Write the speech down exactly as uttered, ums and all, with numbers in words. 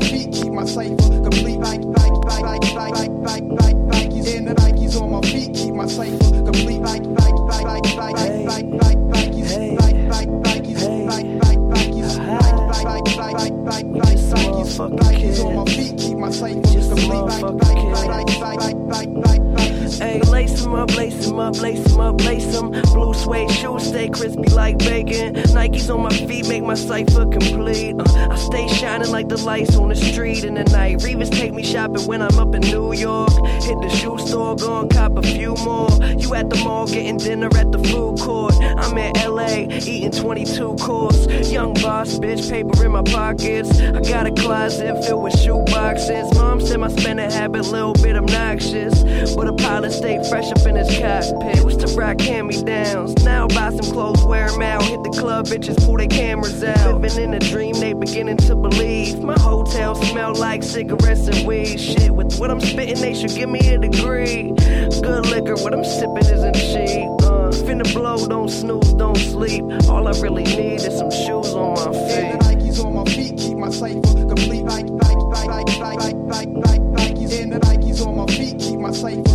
feet, keep my cipher complete. Like, like, like, like, like, like, like, like, Nikes in the Nikes on my feet, keep my cipher complete. Like, like, like, like, like, like, like, like, Nikes, like, like, Nikes, like, like, Nikes, like, like, like, like, like, like, like, Nikes, Nikes on my feet, keep my cipher complete. Like, like, like, like, like, like, like, Nikes. Hey, lace 'em up, lace 'em up, lace 'em up, lace 'em. Blue suede shoes stay crispy like bacon. Nikes on my feet make my cipher complete. Uh, I stay shining like the lights on the street in the night. Revis take me shopping when I'm up in New York. Hit the shoe store, go and cop a few more. You at the mall getting dinner at the food court. I'm in L A eating twenty-two course. Young boss, bitch, paper in my pockets. I got a closet filled with shoe boxes. Mom said my spending habit a little bit obnoxious, but a pilot stay fresh up in his cockpit. Used to rock hand-me-downs, now buy some clothes, wear 'em out. Hit the club, bitches pull their cameras out. Living in a dream, they beginning to believe. My hotel smell like cigarettes and weed. Shit, with what I'm spitting, they should give me a degree. Good liquor, what I'm sipping isn't cheap. Uh, finna blow, don't snooze, don't sleep. All I really need is some shoes on my feet. And the Nikes on my feet, keep my cipher complete. Like, like, like, like, like, like, like, like, Nikes. And the Nikes on my feet, keep my cipher